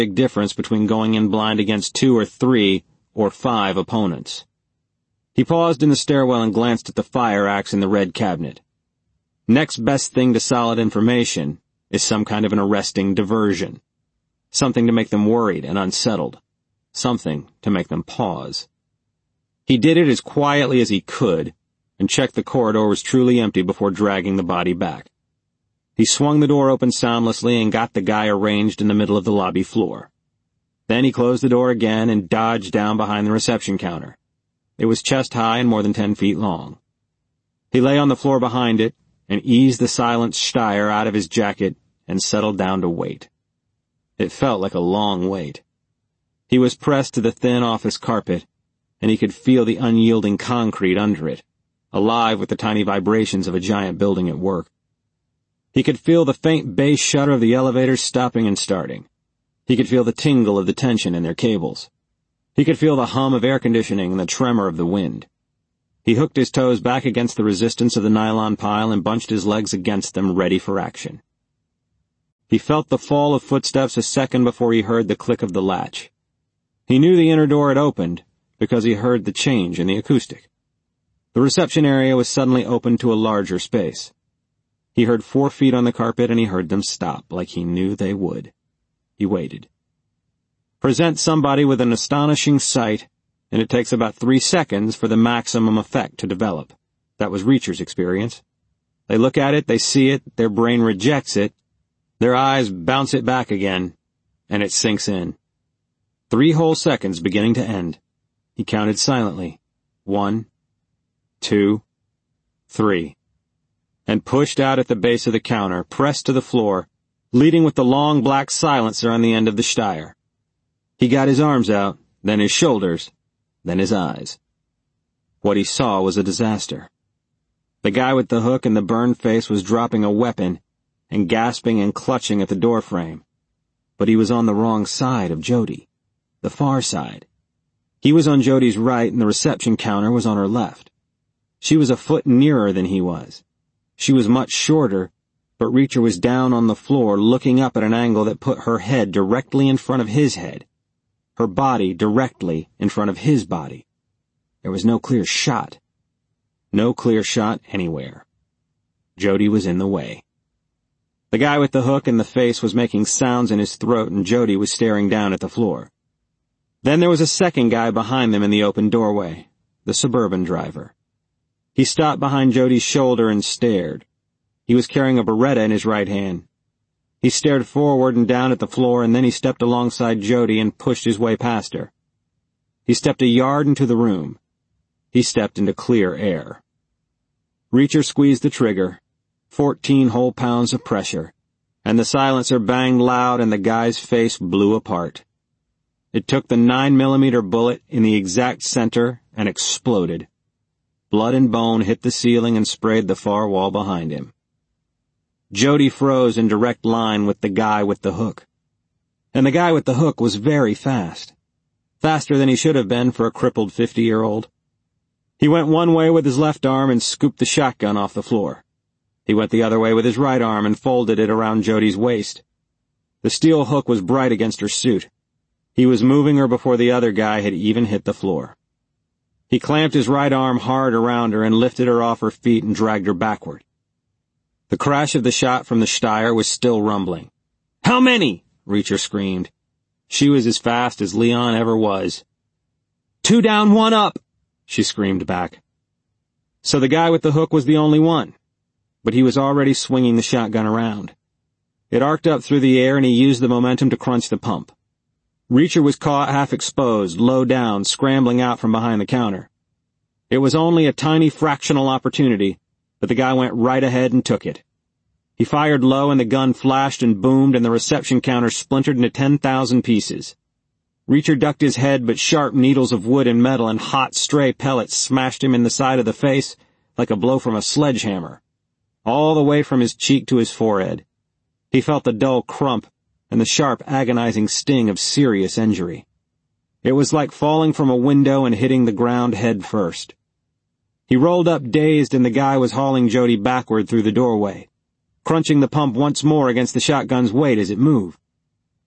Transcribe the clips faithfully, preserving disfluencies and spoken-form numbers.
big difference between going in blind against two or three or five opponents. He paused in the stairwell and glanced at the fire axe in the red cabinet. Next best thing to solid information is some kind of an arresting diversion. Something to make them worried and unsettled. Something to make them pause. He did it as quietly as he could, and checked the corridor was truly empty before dragging the body back. He swung the door open soundlessly and got the guy arranged in the middle of the lobby floor. Then he closed the door again and dodged down behind the reception counter. It was chest high and more than ten feet long. He lay on the floor behind it and eased the silent Steyr out of his jacket and settled down to wait. It felt like a long wait. He was pressed to the thin office carpet, and he could feel the unyielding concrete under it, alive with the tiny vibrations of a giant building at work. He could feel the faint bass shudder of the elevators stopping and starting. He could feel the tingle of the tension in their cables. He could feel the hum of air conditioning and the tremor of the wind. He hooked his toes back against the resistance of the nylon pile and bunched his legs against them, ready for action. He felt the fall of footsteps a second before he heard the click of the latch. He knew the inner door had opened because he heard the change in the acoustic. The reception area was suddenly opened to a larger space. He heard four feet on the carpet and he heard them stop, like he knew they would. He waited. Present somebody with an astonishing sight, and it takes about three seconds for the maximum effect to develop. That was Reacher's experience. They look at it, they see it, their brain rejects it, their eyes bounce it back again, and it sinks in. Three whole seconds beginning to end. He counted silently. One, two, three. And pushed out at the base of the counter, pressed to the floor, leading with the long black silencer on the end of the Steyr. He got his arms out, then his shoulders, then his eyes. What he saw was a disaster. The guy with the hook and the burned face was dropping a weapon and gasping and clutching at the doorframe. But he was on the wrong side of Jody, the far side. He was on Jody's right and the reception counter was on her left. She was a foot nearer than he was. She was much shorter, but Reacher was down on the floor looking up at an angle that put her head directly in front of his head, her body directly in front of his body. There was no clear shot. No clear shot anywhere. Jody was in the way. The guy with the hook and the face was making sounds in his throat and Jody was staring down at the floor. Then there was a second guy behind them in the open doorway, the suburban driver. He stopped behind Jody's shoulder and stared. He was carrying a Beretta in his right hand. He stared forward and down at the floor, and then he stepped alongside Jody and pushed his way past her. He stepped a yard into the room. He stepped into clear air. Reacher squeezed the trigger, fourteen whole pounds of pressure, and the silencer banged loud and the guy's face blew apart. It took the nine millimeter bullet in the exact center and exploded. Blood and bone hit the ceiling and sprayed the far wall behind him. Jody froze in direct line with the guy with the hook. And the guy with the hook was very fast. Faster than he should have been for a crippled fifty-year-old. He went one way with his left arm and scooped the shotgun off the floor. He went the other way with his right arm and folded it around Jody's waist. The steel hook was bright against her suit. He was moving her before the other guy had even hit the floor. He clamped his right arm hard around her and lifted her off her feet and dragged her backward. The crash of the shot from the Steyr was still rumbling. "How many?" Reacher screamed. She was as fast as Leon ever was. "Two down, one up," she screamed back. So the guy with the hook was the only one, but he was already swinging the shotgun around. It arced up through the air and he used the momentum to crunch the pump. Reacher was caught half exposed, low down, scrambling out from behind the counter. It was only a tiny fractional opportunity, but the guy went right ahead and took it. He fired low and the gun flashed and boomed and the reception counter splintered into ten thousand pieces. Reacher ducked his head, but sharp needles of wood and metal and hot stray pellets smashed him in the side of the face like a blow from a sledgehammer, all the way from his cheek to his forehead. He felt the dull crump and the sharp, agonizing sting of serious injury. It was like falling from a window and hitting the ground head first. He rolled up dazed and the guy was hauling Jody backward through the doorway, crunching the pump once more against the shotgun's weight as it moved.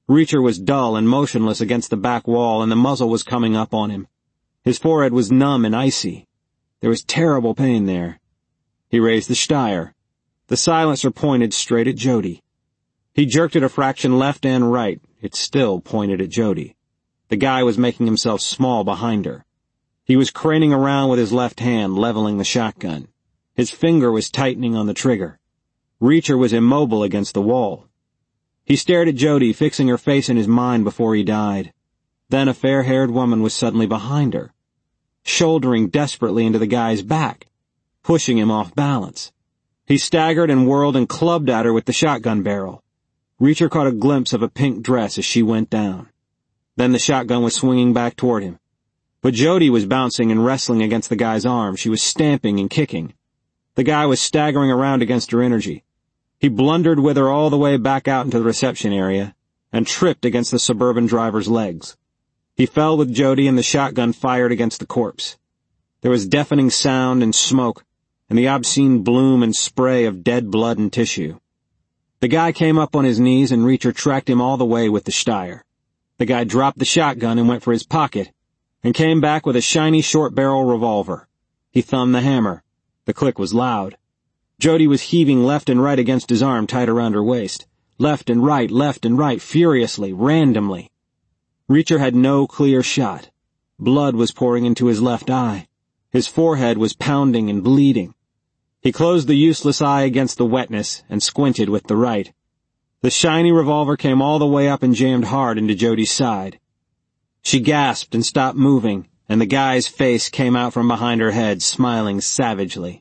Reacher was dull and motionless against the back wall, and the muzzle was coming up on him. His forehead was numb and icy. There was terrible pain there. He raised the Steyr. The silencer pointed straight at Jody. He jerked it a fraction left and right. It still pointed at Jody. The guy was making himself small behind her. He was craning around with his left hand, leveling the shotgun. His finger was tightening on the trigger. Reacher was immobile against the wall. He stared at Jody, fixing her face in his mind before he died. Then a fair-haired woman was suddenly behind her, shouldering desperately into the guy's back, pushing him off balance. He staggered and whirled and clubbed at her with the shotgun barrel. Reacher caught a glimpse of a pink dress as she went down. Then the shotgun was swinging back toward him. But Jody was bouncing and wrestling against the guy's arm. She was stamping and kicking. The guy was staggering around against her energy. He blundered with her all the way back out into the reception area and tripped against the suburban driver's legs. He fell with Jody and the shotgun fired against the corpse. There was deafening sound and smoke and the obscene bloom and spray of dead blood and tissue. The guy came up on his knees and Reacher tracked him all the way with the Steyr. The guy dropped the shotgun and went for his pocket and came back with a shiny short-barrel revolver. He thumbed the hammer. The click was loud. Jody was heaving left and right against his arm tight around her waist. Left and right, left and right, furiously, randomly. Reacher had no clear shot. Blood was pouring into his left eye. His forehead was pounding and bleeding. He closed the useless eye against the wetness and squinted with the right. The shiny revolver came all the way up and jammed hard into Jody's side. She gasped and stopped moving, and the guy's face came out from behind her head, smiling savagely.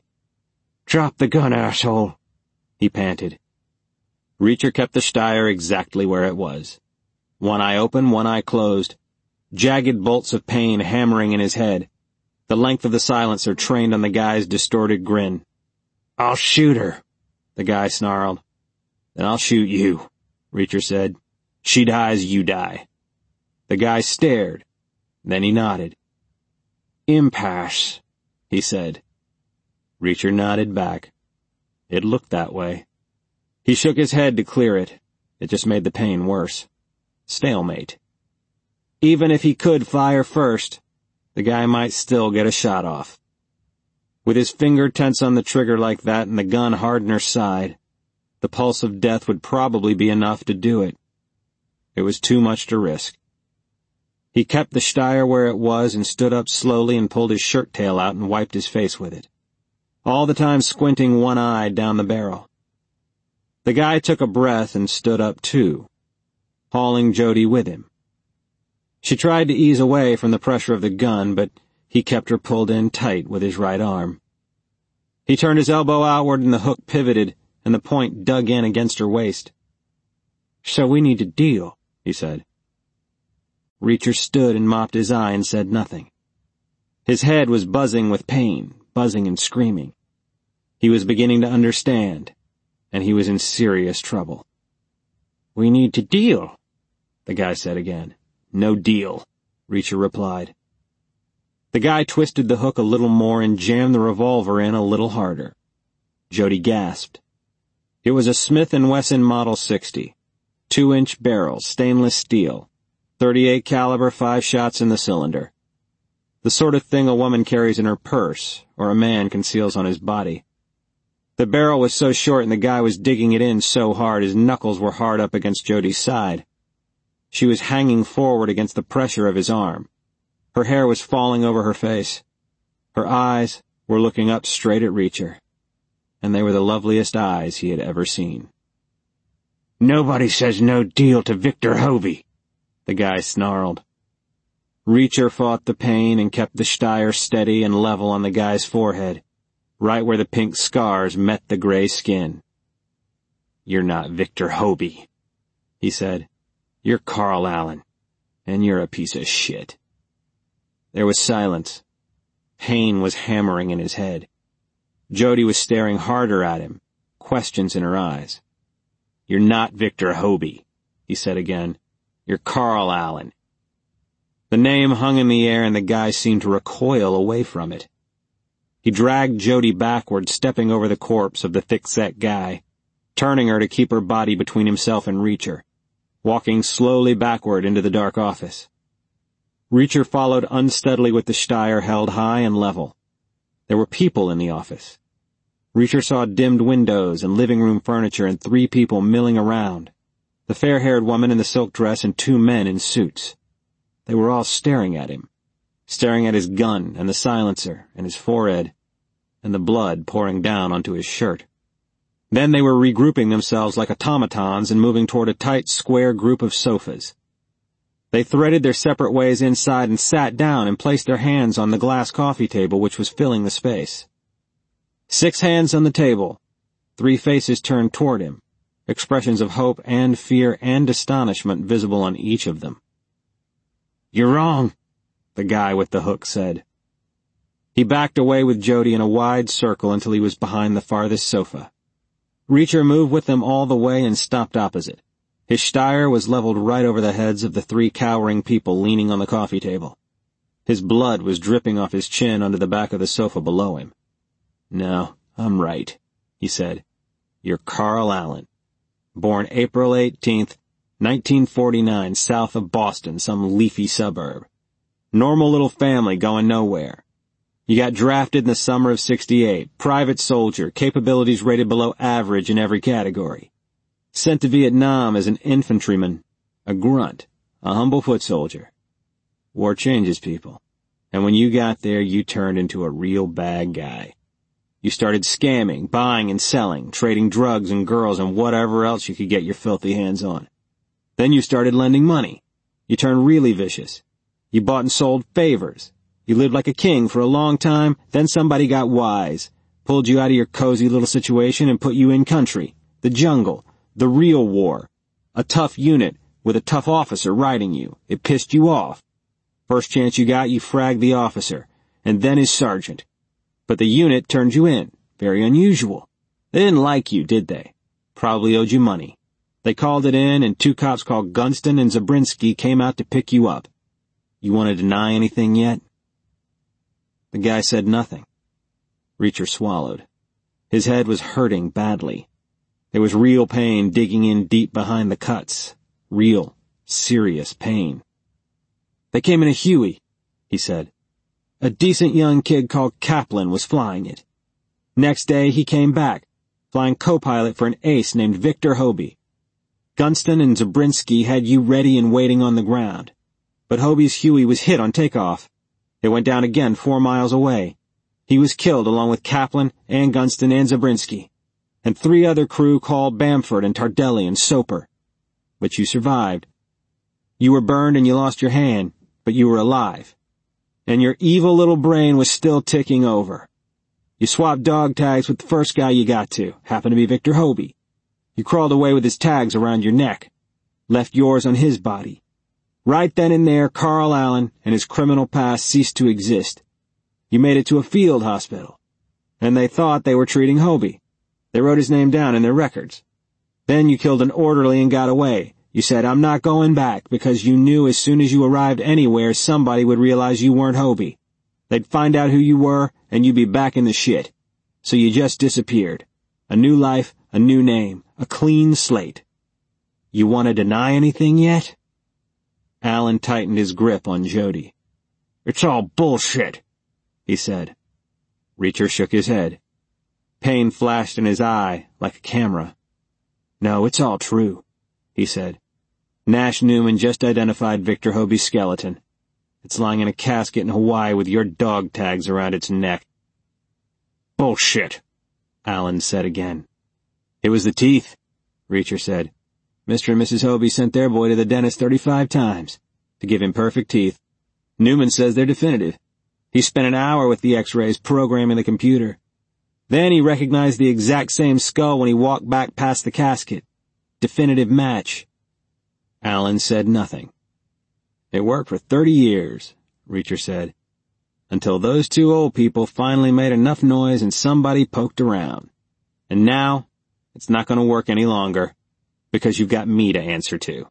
"Drop the gun, asshole," he panted. Reacher kept the Steyr exactly where it was. One eye open, one eye closed. Jagged bolts of pain hammering in his head. The length of the silencer trained on the guy's distorted grin. "I'll shoot her," the guy snarled. "Then I'll shoot you," Reacher said. "She dies, you die." The guy stared. Then he nodded. "Impasse," he said. Reacher nodded back. It looked that way. He shook his head to clear it. It just made the pain worse. Stalemate. Even if he could fire first, the guy might still get a shot off. With his finger tense on the trigger like that and the gun hard in her side, the pulse of death would probably be enough to do it. It was too much to risk. He kept the Steyr where it was and stood up slowly and pulled his shirt tail out and wiped his face with it, all the time squinting one eye down the barrel. The guy took a breath and stood up too, hauling Jody with him. She tried to ease away from the pressure of the gun, but he kept her pulled in tight with his right arm. He turned his elbow outward and the hook pivoted, and the point dug in against her waist. "So we need to deal," he said. Reacher stood and mopped his eye and said nothing. His head was buzzing with pain, buzzing and screaming. He was beginning to understand, and he was in serious trouble. "We need to deal," the guy said again. "No deal," Reacher replied. The guy twisted the hook a little more and jammed the revolver in a little harder. Jody gasped. It was a Smith and Wesson Model sixty, two-inch barrel, stainless steel, thirty-eight caliber, five shots in the cylinder. The sort of thing a woman carries in her purse, or a man conceals on his body. The barrel was so short and the guy was digging it in so hard his knuckles were hard up against Jody's side. She was hanging forward against the pressure of his arm. Her hair was falling over her face. Her eyes were looking up straight at Reacher, and they were the loveliest eyes he had ever seen. "Nobody says no deal to Victor Hovey," the guy snarled. Reacher fought the pain and kept the Steyr steady and level on the guy's forehead, right where the pink scars met the gray skin. "You're not Victor Hovey," he said. "You're Carl Allen, and you're a piece of shit." There was silence. Pain was hammering in his head. Jody was staring harder at him, questions in her eyes. "You're not Victor Hovey," he said again. "You're Carl Allen." The name hung in the air and the guy seemed to recoil away from it. He dragged Jody backward, stepping over the corpse of the thick-set guy, turning her to keep her body between himself and Reacher. walking slowly backward into the dark office. Reacher followed unsteadily with the Steyr held high and level. There were people in the office. Reacher saw dimmed windows and living room furniture and three people milling around, the fair-haired woman in the silk dress and two men in suits. They were all staring at him, staring at his gun and the silencer and his forehead, and the blood pouring down onto his shirt. Then they were regrouping themselves like automatons and moving toward a tight, square group of sofas. They threaded their separate ways inside and sat down and placed their hands on the glass coffee table which was filling the space. Six hands on the table, three faces turned toward him, expressions of hope and fear and astonishment visible on each of them. "You're wrong," the guy with the hook said. He backed away with Jody in a wide circle until he was behind the farthest sofa. Reacher moved with them all the way and stopped opposite. His Steyr was leveled right over the heads of the three cowering people leaning on the coffee table. His blood was dripping off his chin onto the back of the sofa below him. "No, I'm right," he said. "You're Carl Allen. Born April eighteenth, nineteen forty-nine, south of Boston, some leafy suburb. Normal little family going nowhere. You got drafted in the summer of sixty-eight, private soldier, capabilities rated below average in every category. Sent to Vietnam as an infantryman, a grunt, a humble foot soldier. War changes people, and when you got there you turned into a real bad guy. You started scamming, buying and selling, trading drugs and girls and whatever else you could get your filthy hands on. Then you started lending money. You turned really vicious. You bought and sold favors. You lived like a king for a long time, then somebody got wise, pulled you out of your cozy little situation and put you in country, the jungle, the real war. A tough unit with a tough officer riding you. It pissed you off. First chance you got, you fragged the officer, and then his sergeant. But the unit turned you in. Very unusual. They didn't like you, did they? Probably owed you money. They called it in, and two cops called Gunston and Zabrinsky came out to pick you up. You want to deny anything yet?" The guy said nothing. Reacher swallowed. His head was hurting badly. There was real pain digging in deep behind the cuts. Real, serious pain. "They came in a Huey," he said. "A decent young kid called Kaplan was flying it. Next day he came back, flying co-pilot for an ace named Victor Hobie. Gunston and Zabrinsky had you ready and waiting on the ground. But Hobie's Huey was hit on takeoff. It went down again four miles away. He was killed along with Kaplan and Gunston and Zabrinsky, and three other crew called Bamford and Tardelli and Soper. But you survived. You were burned and you lost your hand, but you were alive. And your evil little brain was still ticking over. You swapped dog tags with the first guy you got to, happened to be Victor Hobie. You crawled away with his tags around your neck, left yours on his body. Right then and there, Carl Allen and his criminal past ceased to exist. You made it to a field hospital, and they thought they were treating Hobie. They wrote his name down in their records. Then you killed an orderly and got away. You said, 'I'm not going back,' because you knew as soon as you arrived anywhere somebody would realize you weren't Hobie. They'd find out who you were, and you'd be back in the shit. So you just disappeared. A new life, a new name, a clean slate. You want to deny anything yet?" Allen tightened his grip on Jody. "It's all bullshit," he said. Reacher shook his head. Pain flashed in his eye like a camera. "No, it's all true," he said. "Nash Newman just identified Victor Hobie's skeleton. It's lying in a casket in Hawaii with your dog tags around its neck." "Bullshit," Allen said again. "It was the teeth," Reacher said. "Mister and Missus Hobie sent their boy to the dentist thirty-five times to give him perfect teeth. Newman says they're definitive. He spent an hour with the x-rays programming the computer. Then he recognized the exact same skull when he walked back past the casket. Definitive match." Allen said nothing. "It worked for thirty years, Reacher said, "until those two old people finally made enough noise and somebody poked around. And now, it's not going to work any longer, because you've got me to answer to."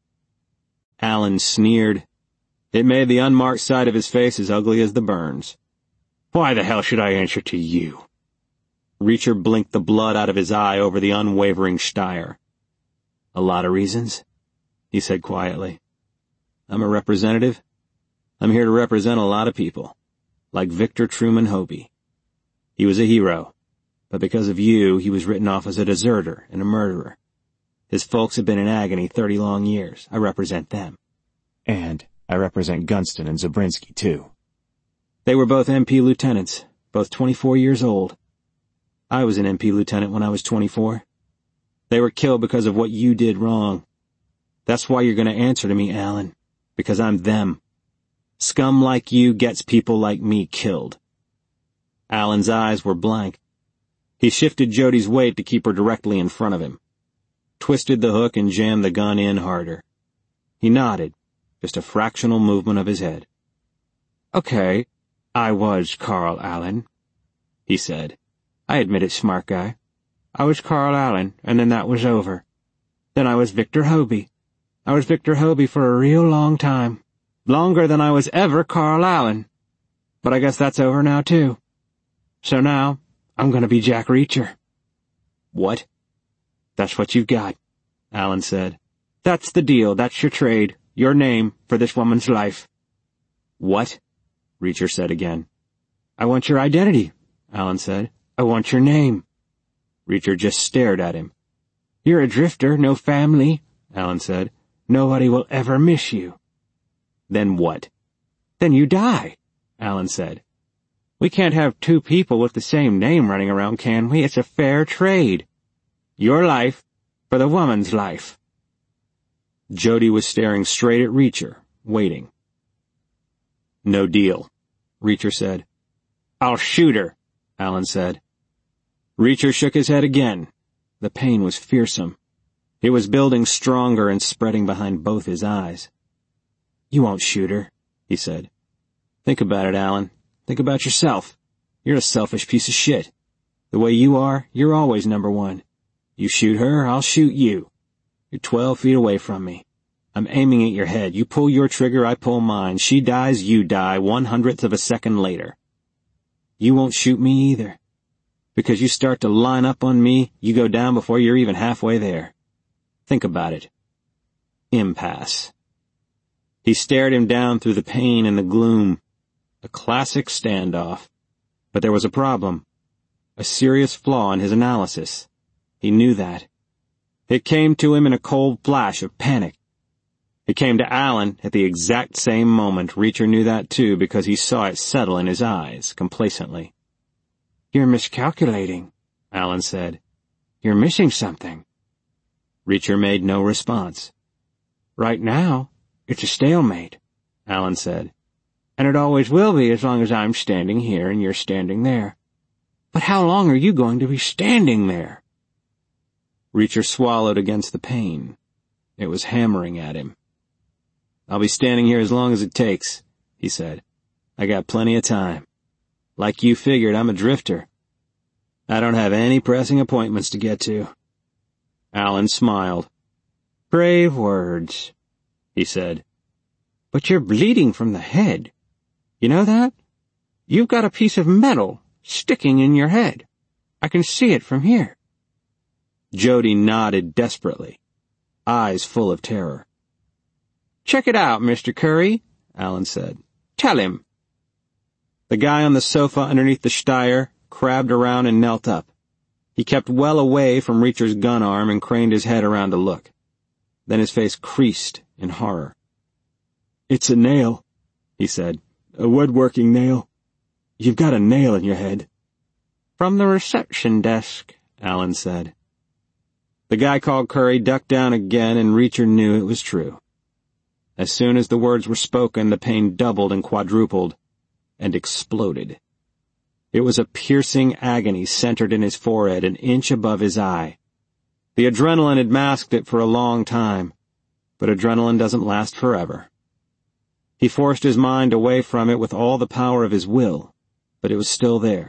Allen sneered. It made the unmarked side of his face as ugly as the burns. "Why the hell should I answer to you?" Reacher blinked the blood out of his eye over the unwavering Steyr. "A lot of reasons. he said quietly. I'm a representative. I'm here to represent a lot of people, like Victor Truman Hobie. He was a hero, but because of you, he was written off as a deserter and a murderer. His folks have been in agony thirty long years. I represent them. And I represent Gunston and Zabrinsky, too. They were both M P lieutenants, both twenty-four years old. I was an M P lieutenant when I was twenty-four. They were killed because of what you did wrong. That's why you're going to answer to me, Alan, because I'm them. Scum like you gets people like me killed. Alan's eyes were blank. He shifted Jody's weight to keep her directly in front of him, twisted the hook and jammed the gun in harder. He nodded, just a fractional movement of his head. Okay, I was Carl Allen, he said. I admit it, smart guy. I was Carl Allen, and then that was over. Then I was Victor Hobie. I was Victor Hobie for a real long time. Longer than I was ever Carl Allen. But I guess that's over now, too. So now, I'm gonna be Jack Reacher. What? That's what you've got, Alan said. That's the deal, that's your trade, your name for this woman's life. What? Reacher said again. I want your identity, Alan said. I want your name. Reacher just stared at him. You're a drifter, no family, Alan said. Nobody will ever miss you. Then what? Then you die, Alan said. We can't have two people with the same name running around, can we? It's a fair trade. Your life for the woman's life. Jody was staring straight at Reacher, waiting. No deal, Reacher said. I'll shoot her, Alan said. Reacher shook his head again. The pain was fearsome. It was building stronger and spreading behind both his eyes. You won't shoot her, he said. Think about it, Alan. Think about yourself. You're a selfish piece of shit. The way you are, you're always number one. You shoot her, I'll shoot you. You're twelve feet away from me. I'm aiming at your head. You pull your trigger, I pull mine. She dies, you die, one hundredth of a second later. You won't shoot me either. Because you start to line up on me, you go down before you're even halfway there. Think about it. Impasse. He stared him down through the pain and the gloom. A classic standoff. But there was a problem. A serious flaw in his analysis. He knew that. It came to him in a cold flash of panic. It came to Alan at the exact same moment. Reacher knew that too because he saw it settle in his eyes, complacently. You're miscalculating, Alan said. You're missing something. Reacher made no response. Right now, it's a stalemate, Alan said. And it always will be as long as I'm standing here and you're standing there. But how long are you going to be standing there? Reacher swallowed against the pain. It was hammering at him. I'll be standing here as long as it takes, he said. I got plenty of time. Like you figured, I'm a drifter. I don't have any pressing appointments to get to. Alan smiled. Brave words, he said. But you're bleeding from the head. You know that? You've got a piece of metal sticking in your head. I can see it from here. Jody nodded desperately, eyes full of terror. Check it out, Mister Curry, Alan said. Tell him. The guy on the sofa underneath the Steyr crabbed around and knelt up. He kept well away from Reacher's gun arm and craned his head around to look. Then his face creased in horror. It's a nail, he said. A woodworking nail. You've got a nail in your head. From the reception desk, Alan said. The guy called Curry ducked down again, and Reacher knew it was true. As soon as the words were spoken, the pain doubled and quadrupled, and exploded. It was a piercing agony centered in his forehead, an inch above his eye. The adrenaline had masked it for a long time, but adrenaline doesn't last forever. He forced his mind away from it with all the power of his will, but it was still there.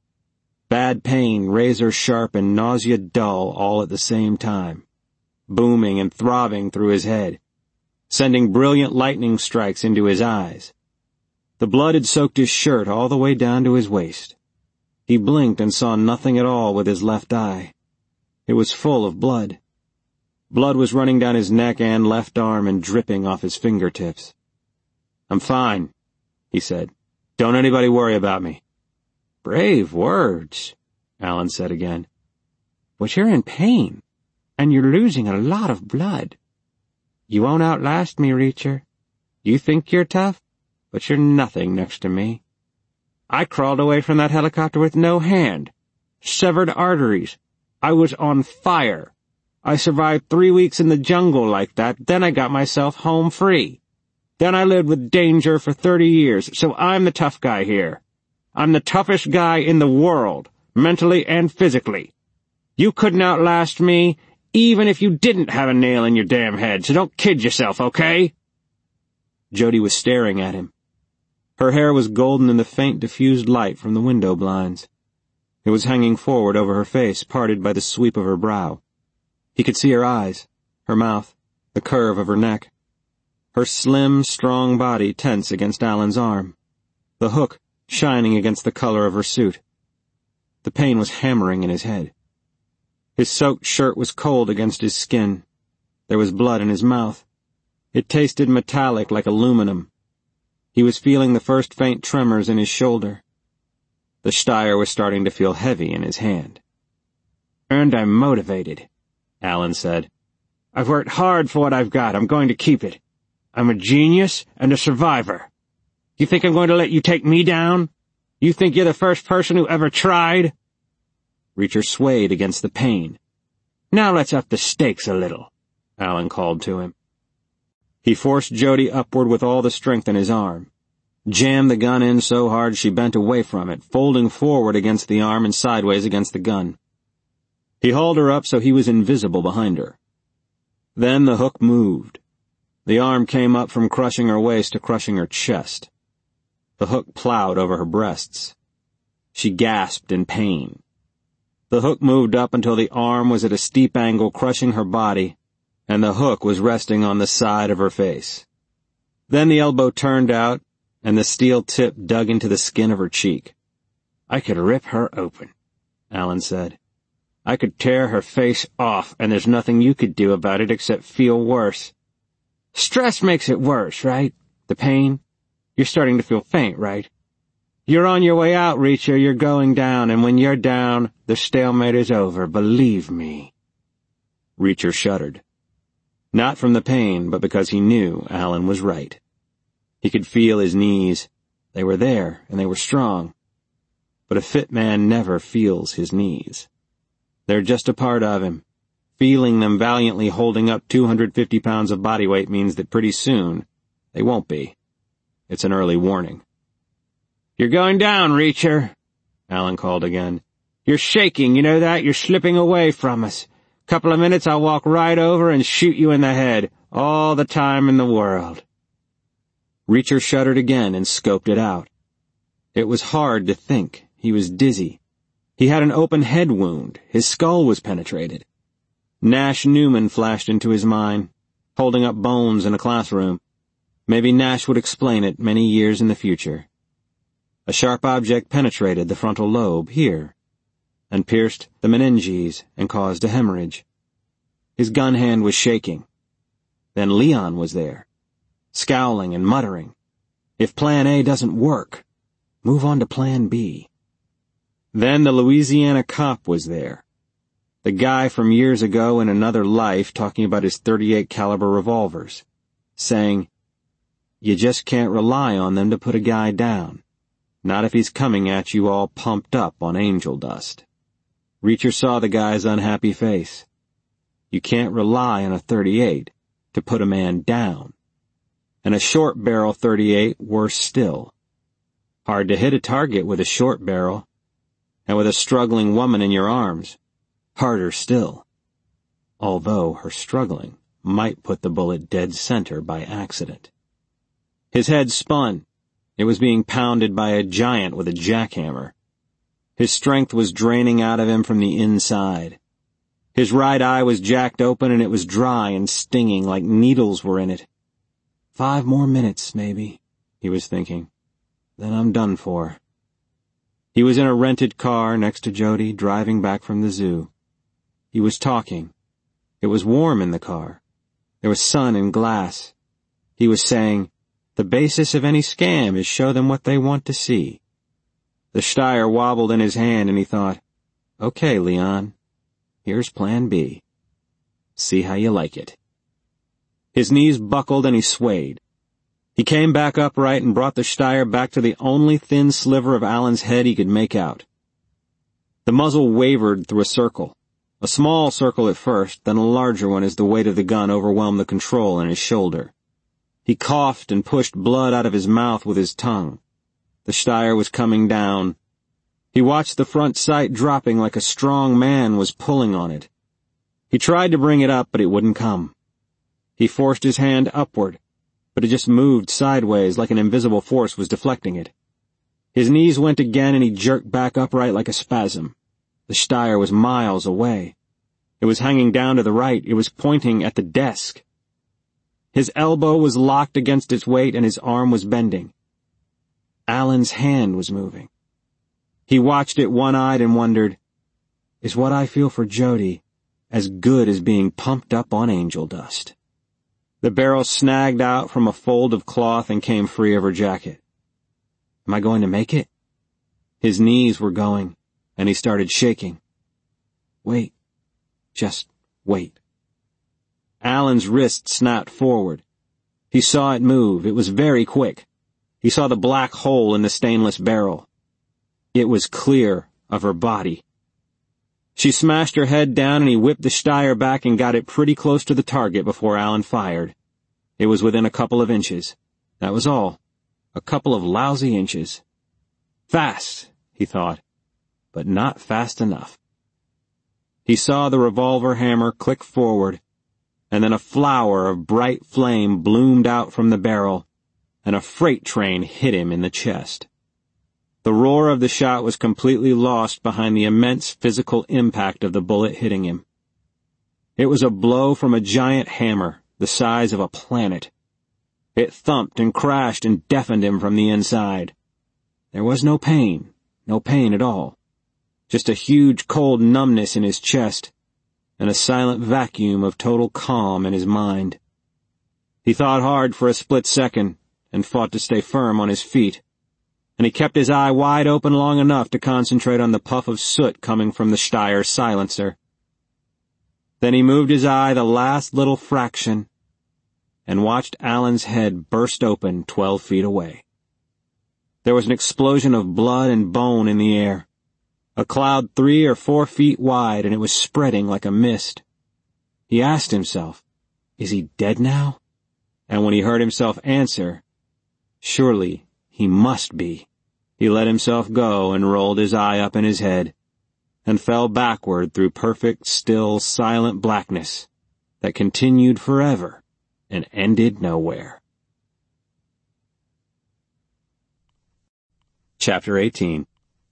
Bad pain, razor-sharp, and nausea dull all at the same time, booming and throbbing through his head, sending brilliant lightning strikes into his eyes. The blood had soaked his shirt all the way down to his waist. He blinked and saw nothing at all with his left eye. It was full of blood. Blood was running down his neck and left arm and dripping off his fingertips. "I'm fine," he said. "Don't anybody worry about me." "Brave words," Alan said again. "But you're in pain, and you're losing a lot of blood. You won't outlast me, Reacher. You think you're tough, but you're nothing next to me. I crawled away from that helicopter with no hand. Severed arteries. I was on fire. I survived three weeks in the jungle like that, then I got myself home free. Then I lived with danger for thirty years, so I'm the tough guy here. I'm the toughest guy in the world, mentally and physically. You couldn't outlast me, even if you didn't have a nail in your damn head, so don't kid yourself, okay?" Jody was staring at him. Her hair was golden in the faint diffused light from the window blinds. It was hanging forward over her face, parted by the sweep of her brow. He could see her eyes, her mouth, the curve of her neck. Her slim, strong body tense against Alan's arm, the hook shining against the color of her suit. The pain was hammering in his head. His soaked shirt was cold against his skin. There was blood in his mouth. It tasted metallic like aluminum. He was feeling the first faint tremors in his shoulder. The Steyr was starting to feel heavy in his hand. "And I'm motivated," Alan said. "I've worked hard for what I've got. I'm going to keep it. I'm a genius and a survivor. You think I'm going to let you take me down? You think you're the first person who ever tried?" Reacher swayed against the pain. "Now let's up the stakes a little," Alan called to him. He forced Jody upward with all the strength in his arm, jammed the gun in so hard she bent away from it, folding forward against the arm and sideways against the gun. He hauled her up so he was invisible behind her. Then the hook moved. The arm came up from crushing her waist to crushing her chest. The hook plowed over her breasts. She gasped in pain. The hook moved up until the arm was at a steep angle crushing her body, and the hook was resting on the side of her face. Then the elbow turned out, and the steel tip dug into the skin of her cheek. "I could rip her open," Alan said. "I could tear her face off, and there's nothing you could do about it except feel worse. Stress makes it worse, right? The pain? You're starting to feel faint, right? You're on your way out, Reacher. You're going down, and when you're down, the stalemate is over, believe me." Reacher shuddered. Not from the pain, but because he knew Alan was right. He could feel his knees. They were there, and they were strong. But a fit man never feels his knees. They're just a part of him. Feeling them valiantly holding up two hundred fifty pounds of body weight means that pretty soon they won't be. It's an early warning. "You're going down, Reacher," Alan called again. "You're shaking, you know that? You're slipping away from us. Couple of minutes I'll walk right over and shoot you in the head. All the time in the world." Reacher shuddered again and scoped it out. It was hard to think. He was dizzy. He had an open head wound. His skull was penetrated. Nash Newman flashed into his mind, holding up bones in a classroom. Maybe Nash would explain it many years in the future. A sharp object penetrated the frontal lobe here, and pierced the meninges and caused a hemorrhage. His gun hand was shaking. Then Leon was there, scowling and muttering. If Plan A doesn't work, move on to Plan B. Then the Louisiana cop was there, the guy from years ago in another life talking about his thirty-eight caliber revolvers, saying, "You just can't rely on them to put a guy down, not if he's coming at you all pumped up on angel dust." Reacher saw the guy's unhappy face. You can't rely on a thirty-eight to put a man down. And a short-barrel thirty-eight, worse still. Hard to hit a target with a short barrel, and with a struggling woman in your arms, harder still. Although her struggling might put the bullet dead center by accident. His head spun. It was being pounded by a giant with a jackhammer. His strength was draining out of him from the inside. His right eye was jacked open and it was dry and stinging like needles were in it. Five more minutes, maybe, he was thinking. Then I'm done for. He was in a rented car next to Jody, driving back from the zoo. He was talking. It was warm in the car. There was sun and glass. He was saying, the basis of any scam is show them what they want to see. The Steyr wobbled in his hand and he thought, okay, Leon, here's plan B. See how you like it. His knees buckled and he swayed. He came back upright and brought the Steyr back to the only thin sliver of Alan's head he could make out. The muzzle wavered through a circle. A small circle at first, then a larger one as the weight of the gun overwhelmed the control in his shoulder. He coughed and pushed blood out of his mouth with his tongue. The Steyr was coming down. He watched the front sight dropping like a strong man was pulling on it. He tried to bring it up, but it wouldn't come. He forced his hand upward, but it just moved sideways like an invisible force was deflecting it. His knees went again and he jerked back upright like a spasm. The Steyr was miles away. It was hanging down to the right. It was pointing at the desk. His elbow was locked against its weight and his arm was bending. Alan's hand was moving. He watched it one-eyed and wondered, is what I feel for Jody as good as being pumped up on angel dust? The barrel snagged out from a fold of cloth and came free of her jacket. Am I going to make it? His knees were going, and he started shaking. Wait. Just wait. Alan's wrist snapped forward. He saw it move. It was very quick. He saw the black hole in the stainless barrel. It was clear of her body. She smashed her head down and he whipped the Steyr back and got it pretty close to the target before Alan fired. It was within a couple of inches. That was all. A couple of lousy inches. Fast, he thought, but not fast enough. He saw the revolver hammer click forward, and then a flower of bright flame bloomed out from the barrel, and a freight train hit him in the chest. The roar of the shot was completely lost behind the immense physical impact of the bullet hitting him. It was a blow from a giant hammer, the size of a planet. It thumped and crashed and deafened him from the inside. There was no pain, no pain at all. Just a huge cold numbness in his chest, and a silent vacuum of total calm in his mind. He thought hard for a split second, and fought to stay firm on his feet, and he kept his eye wide open long enough to concentrate on the puff of soot coming from the Steyr silencer. Then he moved his eye the last little fraction, and watched Alan's head burst open twelve feet away. There was an explosion of blood and bone in the air, a cloud three or four feet wide, and it was spreading like a mist. He asked himself, is he dead now? And when he heard himself answer, surely he must be, he let himself go and rolled his eye up in his head, and fell backward through perfect, still, silent blackness that continued forever and ended nowhere. Chapter eighteen.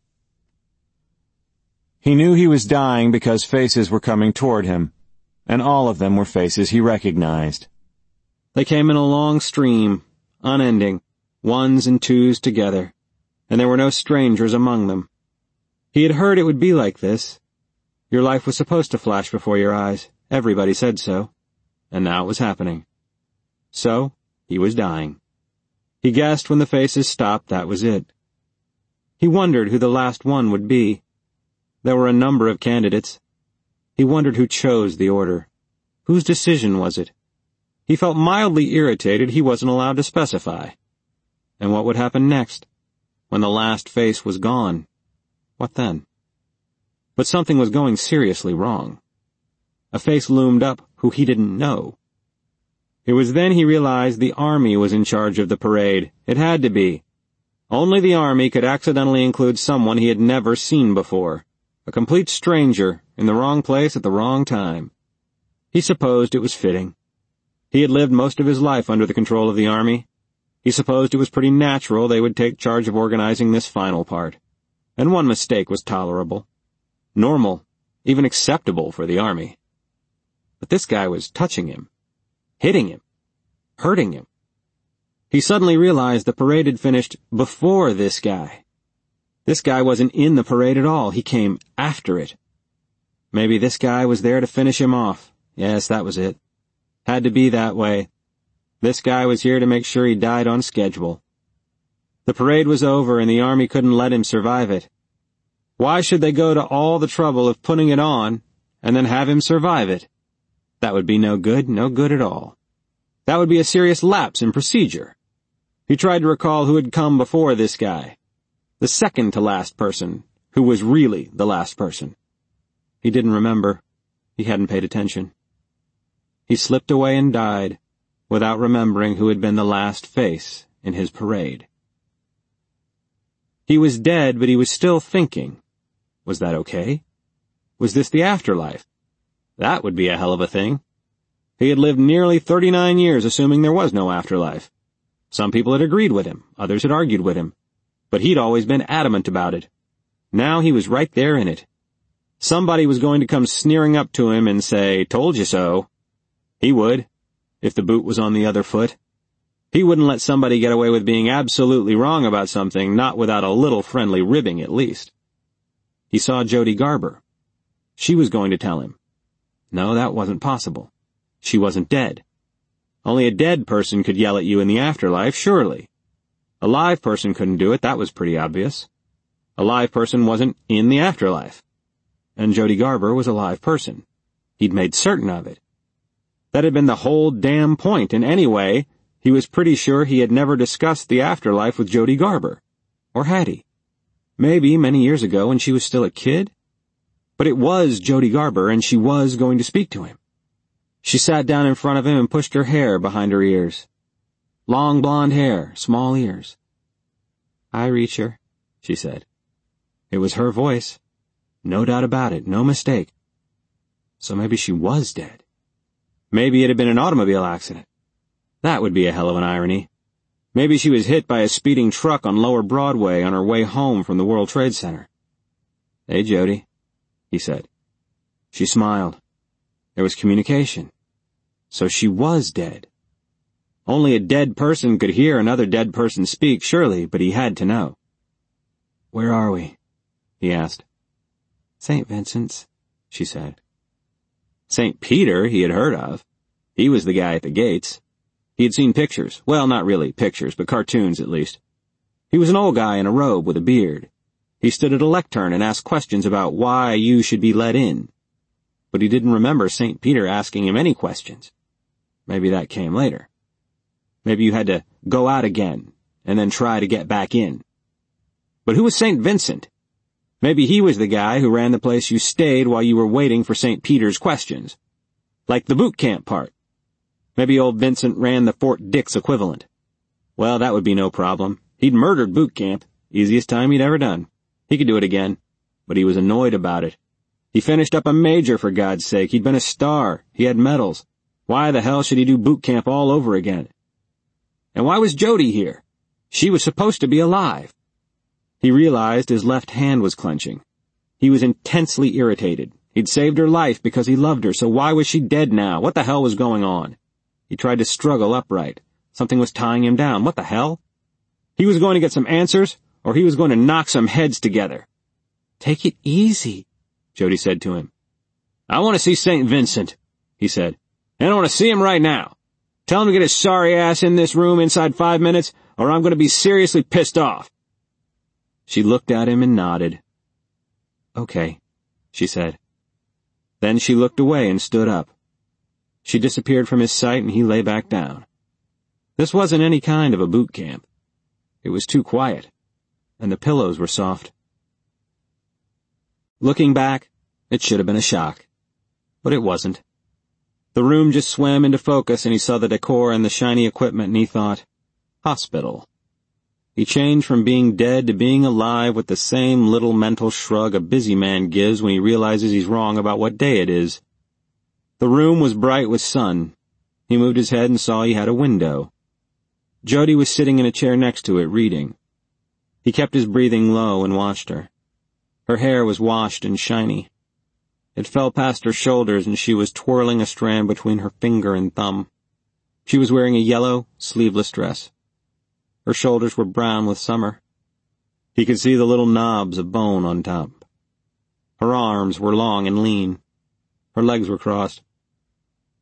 He knew he was dying because faces were coming toward him, and all of them were faces he recognized. They came in a long stream, unending, ones and twos together, and there were no strangers among them. He had heard it would be like this. Your life was supposed to flash before your eyes. Everybody said so. And now it was happening. So, he was dying. He guessed when the faces stopped that was it. He wondered who the last one would be. There were a number of candidates. He wondered who chose the order. Whose decision was it? He felt mildly irritated he wasn't allowed to specify. And what would happen next? When the last face was gone? What then? But something was going seriously wrong. A face loomed up who he didn't know. It was then he realized the Army was in charge of the parade. It had to be. Only the Army could accidentally include someone he had never seen before. A complete stranger, in the wrong place at the wrong time. He supposed it was fitting. He had lived most of his life under the control of the Army. He supposed it was pretty natural they would take charge of organizing this final part. And one mistake was tolerable. Normal, even acceptable for the Army. But this guy was touching him, hitting him, hurting him. He suddenly realized the parade had finished before this guy. This guy wasn't in the parade at all. He came after it. Maybe this guy was there to finish him off, Yes, that was it. Had to be that way. This guy was here to make sure he died on schedule. The parade was over and the army couldn't let him survive it. Why should they go to all the trouble of putting it on and then have him survive it? That would be no good, no good at all. That would be a serious lapse in procedure. He tried to recall who had come before this guy. The second to last person, who was really the last person. He didn't remember. He hadn't paid attention. He slipped away and died, without remembering who had been the last face in his parade. He was dead, but he was still thinking. Was that okay? Was this the afterlife? That would be a hell of a thing. He had lived nearly thirty-nine years assuming there was no afterlife. Some people had agreed with him, others had argued with him, but he'd always been adamant about it. Now he was right there in it. Somebody was going to come sneering up to him and say, "Told you so." He would, if the boot was on the other foot. He wouldn't let somebody get away with being absolutely wrong about something, not without a little friendly ribbing at least. He saw Jody Garber. She was going to tell him. No, that wasn't possible. She wasn't dead. Only a dead person could yell at you in the afterlife, surely. A live person couldn't do it, that was pretty obvious. A live person wasn't in the afterlife. And Jody Garber was a live person. He'd made certain of it. That had been the whole damn point, and anyway, he was pretty sure he had never discussed the afterlife with Jody Garber. Or had he? Maybe many years ago when she was still a kid? But it was Jody Garber, and she was going to speak to him. She sat down in front of him and pushed her hair behind her ears. Long blonde hair, small ears. "Hi, Reacher," she said. It was her voice. No doubt about it, no mistake. So maybe she was dead. Maybe it had been an automobile accident. That would be a hell of an irony. Maybe she was hit by a speeding truck on Lower Broadway on her way home from the World Trade Center. "Hey, Jody," he said. She smiled. There was communication. So she was dead. Only a dead person could hear another dead person speak, surely, but he had to know. "Where are we?" he asked. "Saint Vincent's," she said. Saint Peter he had heard of. He was the guy at the gates. He had seen pictures. Well, not really pictures, but cartoons at least. He was an old guy in a robe with a beard. He stood at a lectern and asked questions about why you should be let in. But he didn't remember Saint Peter asking him any questions. Maybe that came later. Maybe you had to go out again and then try to get back in. But who was Saint Vincent? Maybe he was the guy who ran the place you stayed while you were waiting for Saint Peter's questions. Like the boot camp part. Maybe old Vincent ran the Fort Dix equivalent. Well, that would be no problem. He'd murdered boot camp. Easiest time he'd ever done. He could do it again. But he was annoyed about it. He finished up a major, for God's sake. He'd been a star. He had medals. Why the hell should he do boot camp all over again? And why was Jody here? She was supposed to be alive. He realized his left hand was clenching. He was intensely irritated. He'd saved her life because he loved her, so why was she dead now? What the hell was going on? He tried to struggle upright. Something was tying him down. What the hell? He was going to get some answers, or he was going to knock some heads together. "Take it easy," Jody said to him. "I want to see Saint Vincent," he said. "And I want to see him right now. Tell him to get his sorry ass in this room inside five minutes, or I'm going to be seriously pissed off." She looked at him and nodded. "Okay," she said. Then she looked away and stood up. She disappeared from his sight and he lay back down. This wasn't any kind of a boot camp. It was too quiet, and the pillows were soft. Looking back, it should have been a shock. But it wasn't. The room just swam into focus and he saw the decor and the shiny equipment and he thought, hospital. He changed from being dead to being alive with the same little mental shrug a busy man gives when he realizes he's wrong about what day it is. The room was bright with sun. He moved his head and saw he had a window. Jody was sitting in a chair next to it, reading. He kept his breathing low and watched her. Her hair was washed and shiny. It fell past her shoulders and she was twirling a strand between her finger and thumb. She was wearing a yellow, sleeveless dress. Her shoulders were brown with summer. He could see the little knobs of bone on top. Her arms were long and lean. Her legs were crossed.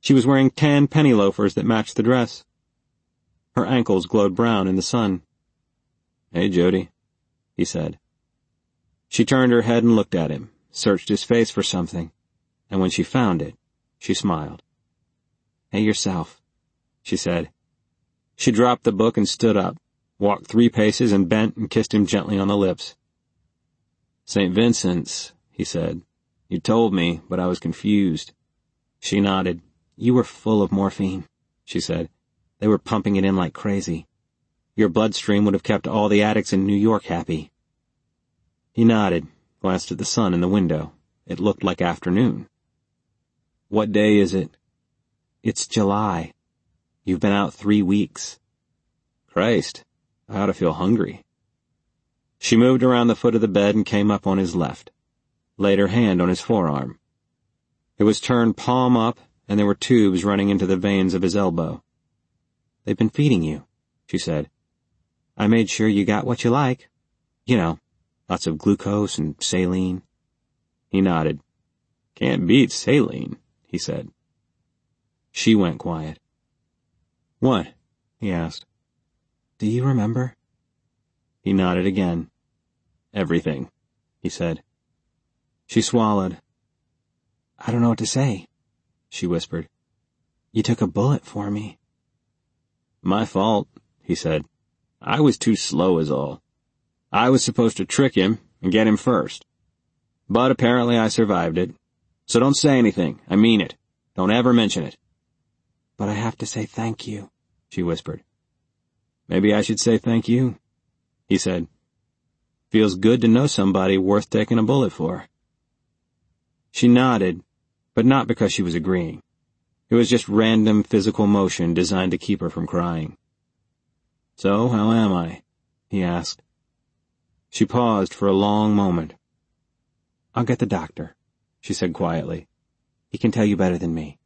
She was wearing tan penny loafers that matched the dress. Her ankles glowed brown in the sun. "Hey, Jody," he said. She turned her head and looked at him, searched his face for something, and when she found it, she smiled. "Hey, yourself," she said. She dropped the book and stood up, walked three paces and bent and kissed him gently on the lips. "Saint Vincent's," he said. "You told me, but I was confused." She nodded. "You were full of morphine," she said. "They were pumping it in like crazy. Your bloodstream would have kept all the addicts in New York happy." He nodded, glanced at the sun in the window. It looked like afternoon. "What day is it?" "It's July. You've been out three weeks." "Christ, I ought to feel hungry." She moved around the foot of the bed and came up on his left, laid her hand on his forearm. It was turned palm up, and there were tubes running into the veins of his elbow. "They've been feeding you," she said. "I made sure you got what you like. You know, lots of glucose and saline." He nodded. "Can't beat saline," he said. She went quiet. "What?" he asked. "Do you remember?" He nodded again. "Everything," he said. She swallowed. "I don't know what to say," she whispered. "You took a bullet for me." "My fault," he said. "I was too slow is all. I was supposed to trick him and get him first. But apparently I survived it. So don't say anything. I mean it. Don't ever mention it." "But I have to say thank you," she whispered. "Maybe I should say thank you," he said. "Feels good to know somebody worth taking a bullet for." She nodded, but not because she was agreeing. It was just random physical motion designed to keep her from crying. "So, how am I?" he asked. She paused for a long moment. "I'll get the doctor," she said quietly. "He can tell you better than me."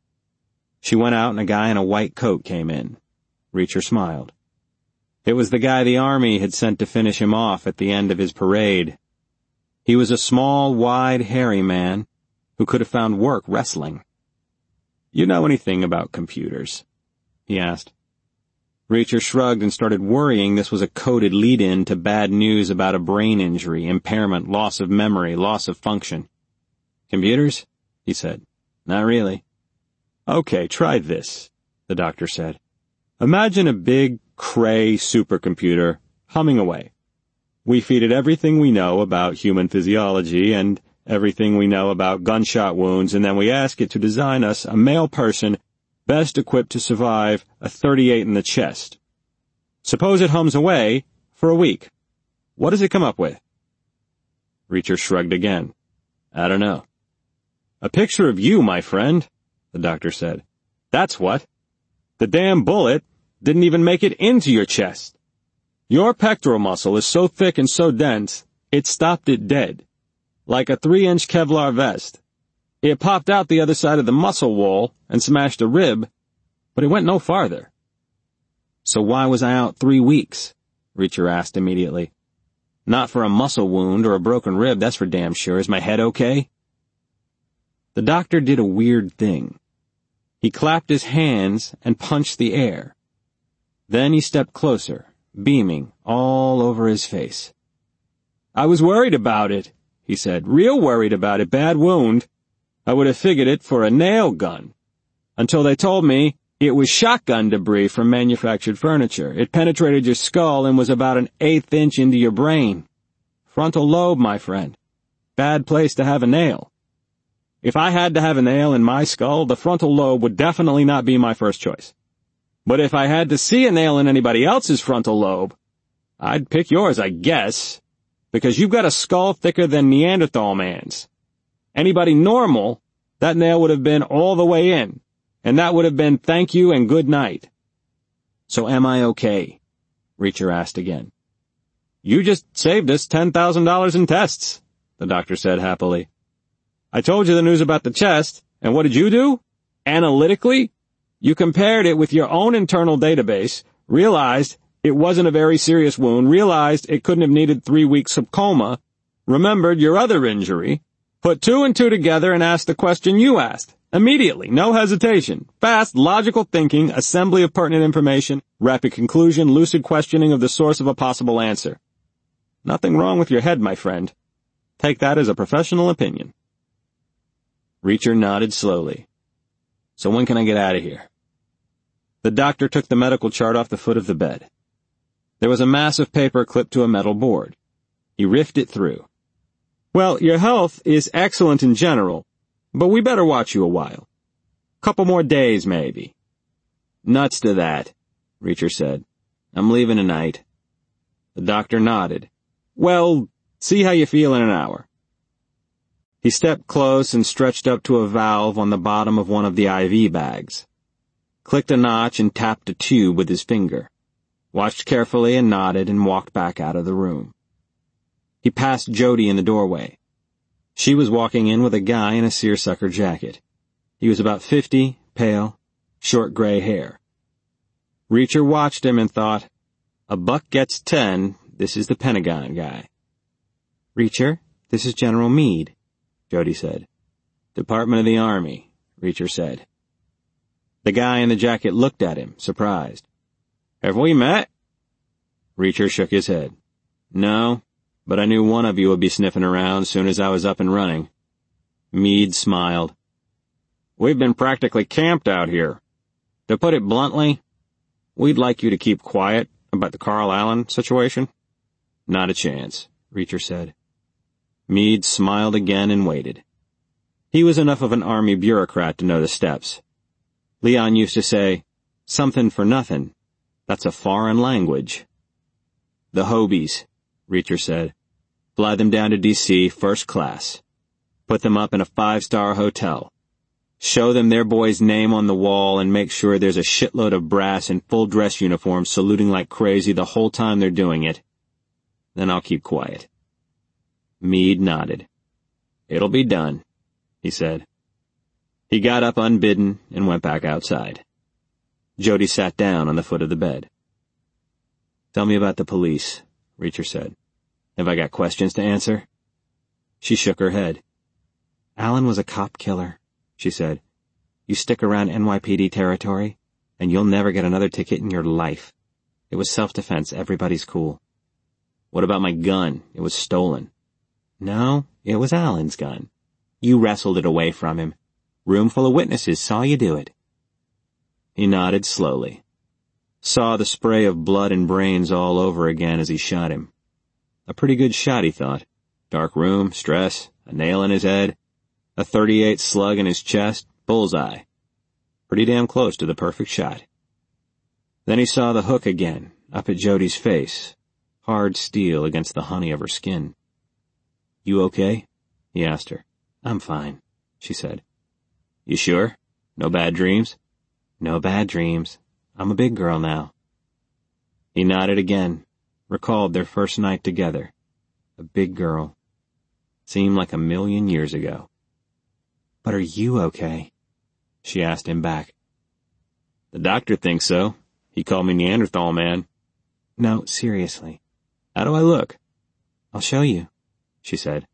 She went out and a guy in a white coat came in. Reacher smiled. It was the guy the Army had sent to finish him off at the end of his parade. He was a small, wide, hairy man who could have found work wrestling. "You know anything about computers?" he asked. Reacher shrugged and started worrying this was a coded lead-in to bad news about a brain injury, impairment, loss of memory, loss of function. "Computers?" he said. "Not really." "Okay, try this," the doctor said. "Imagine a big, Cray supercomputer humming away. We feed it everything we know about human physiology and everything we know about gunshot wounds, and then we ask it to design us a male person best equipped to survive a thirty-eight in the chest. Suppose it hums away for a week. What does it come up with?" Reacher shrugged again. "I don't know." "A picture of you, my friend," the doctor said. "That's what. The damn bullet didn't even make it into your chest. Your pectoral muscle is so thick and so dense, it stopped it dead. Like a three-inch Kevlar vest. It popped out the other side of the muscle wall and smashed a rib, but it went no farther." "So why was I out three weeks?" Reacher asked immediately. "Not for a muscle wound or a broken rib, that's for damn sure. Is my head okay?" The doctor did a weird thing. He clapped his hands and punched the air. Then he stepped closer, beaming all over his face. "I was worried about it," he said. "Real worried about it. Bad wound. I would have figured it for a nail gun. Until they told me it was shotgun debris from manufactured furniture. It penetrated your skull and was about an eighth inch into your brain. Frontal lobe, my friend. Bad place to have a nail. If I had to have a nail in my skull, the frontal lobe would definitely not be my first choice. But if I had to see a nail in anybody else's frontal lobe, I'd pick yours, I guess, because you've got a skull thicker than Neanderthal man's. Anybody normal, that nail would have been all the way in, and that would have been thank you and good night." "So am I okay?" Reacher asked again. "You just saved us ten thousand dollars in tests," the doctor said happily. "I told you the news about the chest, and what did you do? Analytically, you compared it with your own internal database, realized it wasn't a very serious wound, realized it couldn't have needed three weeks of coma, remembered your other injury, put two and two together and asked the question you asked. Immediately, no hesitation. Fast, logical thinking, assembly of pertinent information, rapid conclusion, lucid questioning of the source of a possible answer. Nothing wrong with your head, my friend. Take that as a professional opinion. Reacher nodded slowly. So when can I get out of here? The doctor took the medical chart off the foot of the bed. There was a mass of paper clipped to a metal board. He riffed it through. Well, your health is excellent in general, but we better watch you a while. Couple more days, maybe. Nuts to that, Reacher said. I'm leaving tonight. The doctor nodded. Well, see how you feel in an hour. He stepped close and stretched up to a valve on the bottom of one of the I V bags. Clicked a notch and tapped a tube with his finger. Watched carefully and nodded and walked back out of the room. He passed Jody in the doorway. She was walking in with a guy in a seersucker jacket. He was about fifty, pale, short gray hair. Reacher watched him and thought, a buck gets ten, this is the Pentagon guy. Reacher, this is General Meade, Jody said. Department of the Army, Reacher said. The guy in the jacket looked at him, surprised. Have we met? Reacher shook his head. No, but I knew one of you would be sniffing around soon as I was up and running. Meade smiled. We've been practically camped out here. To put it bluntly, we'd like you to keep quiet about the Carl Allen situation. Not a chance, Reacher said. Meade smiled again and waited. He was enough of an Army bureaucrat to know the steps. Leon used to say, something for nothing. That's a foreign language. The Hobies, Reacher said. Fly them down to D C first class. Put them up in a five-star hotel. Show them their boy's name on the wall and make sure there's a shitload of brass in full dress uniforms saluting like crazy the whole time they're doing it. Then I'll keep quiet. Meade nodded. It'll be done, he said. He got up unbidden and went back outside. Jody sat down on the foot of the bed. Tell me about the police, Reacher said. Have I got questions to answer? She shook her head. Allen was a cop killer, she said. You stick around N Y P D territory, and you'll never get another ticket in your life. It was self-defense. Everybody's cool. What about my gun? It was stolen. No, it was Allen's gun. You wrestled it away from him. Room full of witnesses saw you do it. He nodded slowly. Saw the spray of blood and brains all over again as he shot him. A pretty good shot, he thought. Dark room, stress, a nail in his head, a thirty-eight slug in his chest, bullseye. Pretty damn close to the perfect shot. Then he saw the hook again, up at Jody's face, hard steel against the honey of her skin. You okay? He asked her. I'm fine, she said. You sure? No bad dreams? No bad dreams. I'm a big girl now. He nodded again, recalled their first night together. A big girl. Seemed like a million years ago. But are you okay? She asked him back. The doctor thinks so. He called me Neanderthal man. No, seriously. How do I look? I'll show you, she said.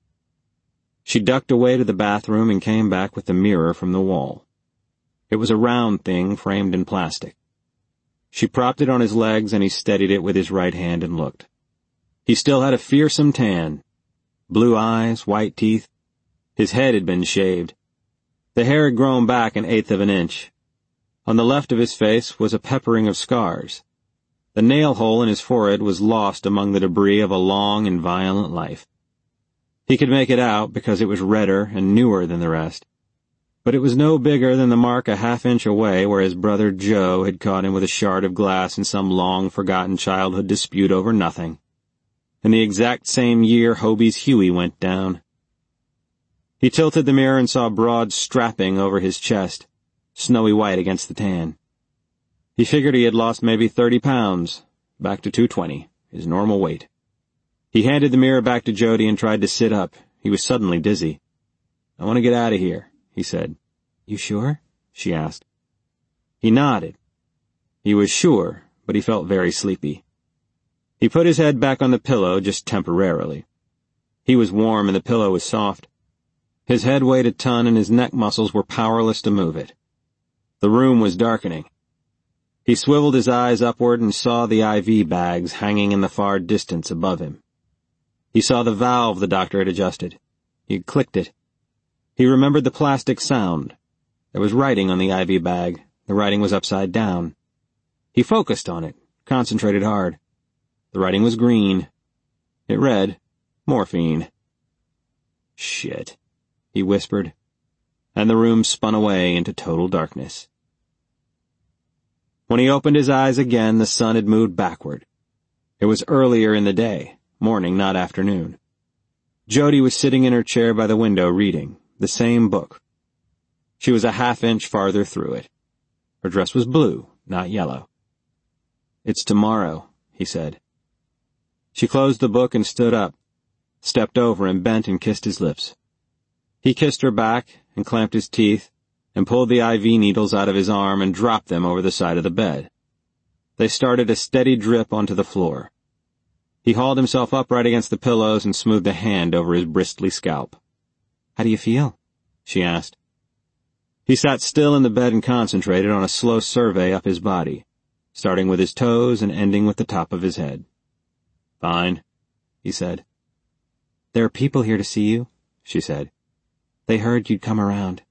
She ducked away to the bathroom and came back with the mirror from the wall. It was a round thing framed in plastic. She propped it on his legs and he steadied it with his right hand and looked. He still had a fearsome tan. Blue eyes, white teeth. His head had been shaved. The hair had grown back an eighth of an inch. On the left of his face was a peppering of scars. The nail hole in his forehead was lost among the debris of a long and violent life. He could make it out because it was redder and newer than the rest. But it was no bigger than the mark a half inch away where his brother Joe had caught him with a shard of glass in some long-forgotten childhood dispute over nothing. In the exact same year Hobie's Huey went down. He tilted the mirror and saw broad strapping over his chest, snowy white against the tan. He figured he had lost maybe thirty pounds, back to two twenty, his normal weight. He handed the mirror back to Jody and tried to sit up. He was suddenly dizzy. I want to get out of here, he said. You sure? She asked. He nodded. He was sure, but he felt very sleepy. He put his head back on the pillow just temporarily. He was warm and the pillow was soft. His head weighed a ton and his neck muscles were powerless to move it. The room was darkening. He swiveled his eyes upward and saw the I V bags hanging in the far distance above him. He saw the valve the doctor had adjusted. He had clicked it. He remembered the plastic sound. There was writing on the I V bag. The writing was upside down. He focused on it, concentrated hard. The writing was green. It read, morphine. Shit, he whispered, and the room spun away into total darkness. When he opened his eyes again, the sun had moved backward. It was earlier in the day, morning, not afternoon. Jody was sitting in her chair by the window reading, the same book. She was a half inch farther through it. Her dress was blue, not yellow. It's tomorrow, he said. She closed the book and stood up, stepped over and bent and kissed his lips. He kissed her back and clamped his teeth and pulled the I V needles out of his arm and dropped them over the side of the bed. They started a steady drip onto the floor. He hauled himself upright against the pillows and smoothed a hand over his bristly scalp. "How do you feel?" she asked. He sat still in the bed and concentrated on a slow survey up his body, starting with his toes and ending with the top of his head. "Fine," he said. "There are people here to see you," she said. "They heard you'd come around."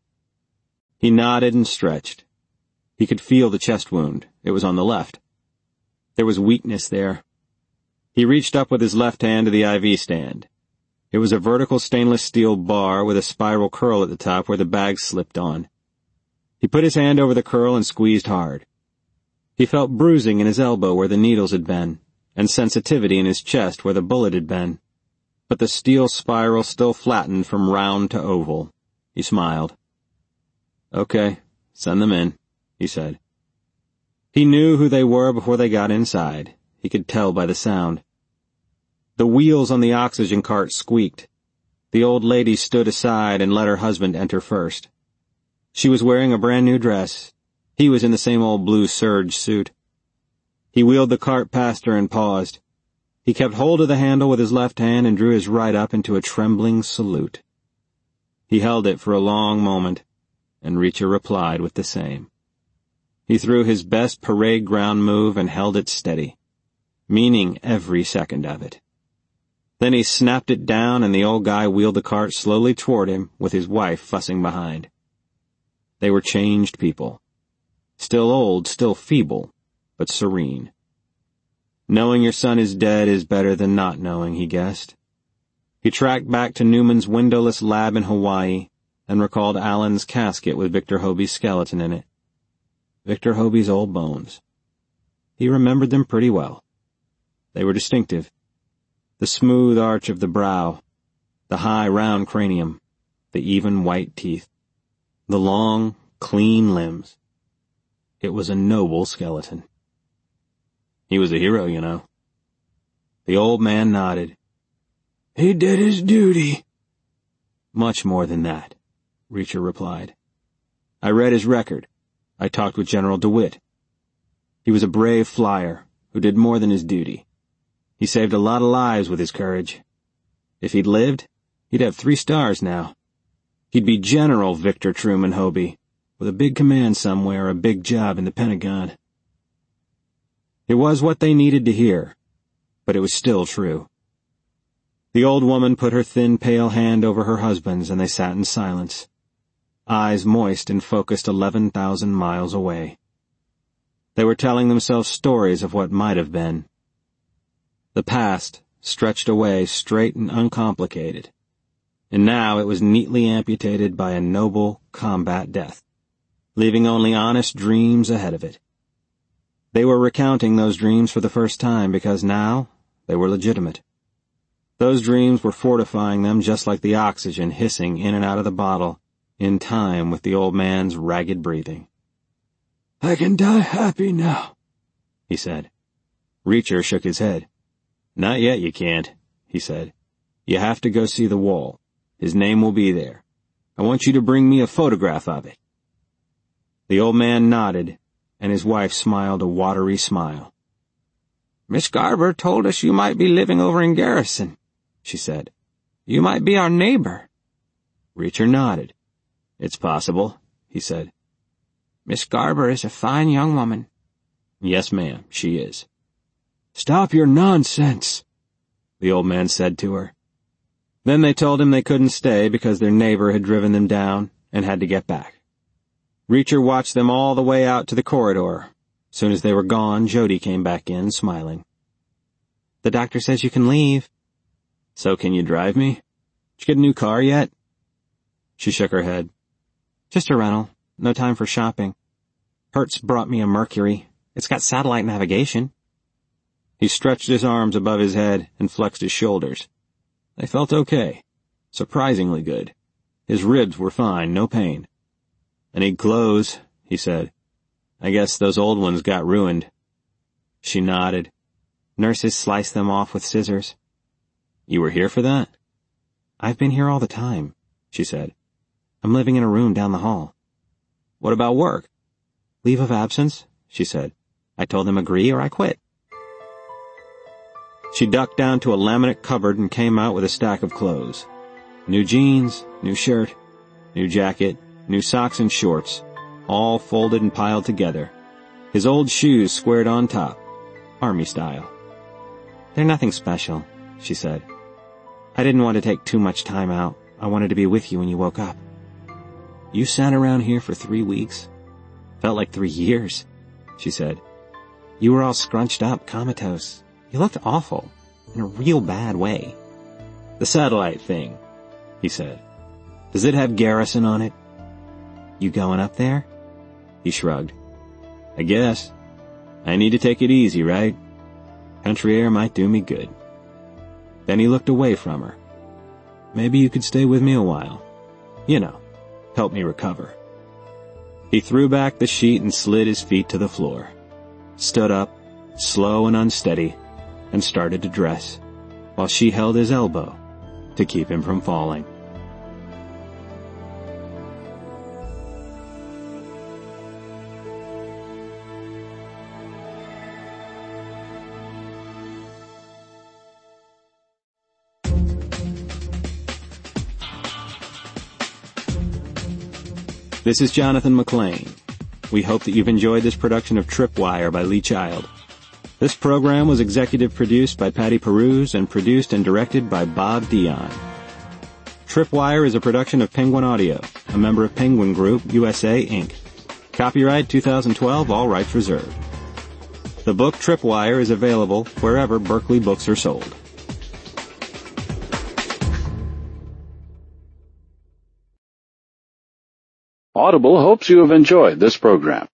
He nodded and stretched. He could feel the chest wound. It was on the left. There was weakness there. He reached up with his left hand to the I V stand. It was a vertical stainless steel bar with a spiral curl at the top where the bag slipped on. He put his hand over the curl and squeezed hard. He felt bruising in his elbow where the needles had been, and sensitivity in his chest where the bullet had been. But the steel spiral still flattened from round to oval. He smiled. "Okay, send them in," he said. He knew who they were before they got inside. He could tell by the sound. The wheels on the oxygen cart squeaked. The old lady stood aside and let her husband enter first. She was wearing a brand new dress. He was in the same old blue serge suit. He wheeled the cart past her and paused. He kept hold of the handle with his left hand and drew his right up into a trembling salute. He held it for a long moment, and Reacher replied with the same. He threw his best parade ground move and held it steady, meaning every second of it. Then he snapped it down and the old guy wheeled the cart slowly toward him with his wife fussing behind. They were changed people. Still old, still feeble, but serene. Knowing your son is dead is better than not knowing, he guessed. He tracked back to Newman's windowless lab in Hawaii and recalled Alan's casket with Victor Hobie's skeleton in it. Victor Hobie's old bones. He remembered them pretty well. They were distinctive. The smooth arch of the brow, the high round cranium, the even white teeth, the long, clean limbs. It was a noble skeleton. He was a hero, you know. The old man nodded. "He did his duty." "Much more than that," Reacher replied. "I read his record. I talked with General DeWitt. He was a brave flyer who did more than his duty. He saved a lot of lives with his courage. If he'd lived, he'd have three stars now. He'd be General Victor Truman Hobie, with a big command somewhere, a big job in the Pentagon." It was what they needed to hear, but it was still true. The old woman put her thin, pale hand over her husband's, and they sat in silence, eyes moist and focused eleven thousand miles away. They were telling themselves stories of what might have been. The past stretched away straight and uncomplicated, and now it was neatly amputated by a noble combat death, leaving only honest dreams ahead of it. They were recounting those dreams for the first time because now they were legitimate. Those dreams were fortifying them just like the oxygen hissing in and out of the bottle, in time with the old man's ragged breathing. "I can die happy now," he said. Reacher shook his head. "Not yet, you can't," he said. "You have to go see the wall. His name will be there. I want you to bring me a photograph of it." The old man nodded, and his wife smiled a watery smile. "Miss Garber told us you might be living over in Garrison," she said. "You might be our neighbor." Reacher nodded. "It's possible," he said. "Miss Garber is a fine young woman." "Yes, ma'am, she is." "Stop your nonsense," the old man said to her. Then they told him they couldn't stay because their neighbor had driven them down and had to get back. Reacher watched them all the way out to the corridor. As soon as they were gone, Jody came back in, smiling. "The doctor says you can leave." "So can you drive me? Did you get a new car yet?" She shook her head. "Just a rental. No time for shopping. Hertz brought me a Mercury. It's got satellite navigation." He stretched his arms above his head and flexed his shoulders. They felt okay. Surprisingly good. His ribs were fine, no pain. "I need clothes," he said. "I guess those old ones got ruined." She nodded. "Nurses slice them off with scissors." "You were here for that?" "I've been here all the time," she said. "I'm living in a room down the hall." "What about work?" "Leave of absence," she said. "I told them agree or I quit." She ducked down to a laminate cupboard and came out with a stack of clothes. New jeans, new shirt, new jacket, new socks and shorts, all folded and piled together. His old shoes squared on top, army style. "They're nothing special," she said. "I didn't want to take too much time out. I wanted to be with you when you woke up." "You sat around here for three weeks? Felt like three years, she said. "You were all scrunched up, comatose. You looked awful, in a real bad way." "The satellite thing," he said. "Does it have Garrison on it?" "You going up there?" He shrugged. "I guess. I need to take it easy, right? Country air might do me good." Then he looked away from her. "Maybe you could stay with me a while. You know, help me recover." He threw back the sheet and slid his feet to the floor, stood up, slow and unsteady, and started to dress, while she held his elbow to keep him from falling. This is Jonathan McLean. We hope that you've enjoyed this production of Tripwire by Lee Child. This program was executive produced by Patty Peruse and produced and directed by Bob Dion. Tripwire is a production of Penguin Audio, a member of Penguin Group, U S A, Incorporated. Copyright twenty twelve, all rights reserved. The book Tripwire is available wherever Berkeley books are sold. Audible hopes you have enjoyed this program.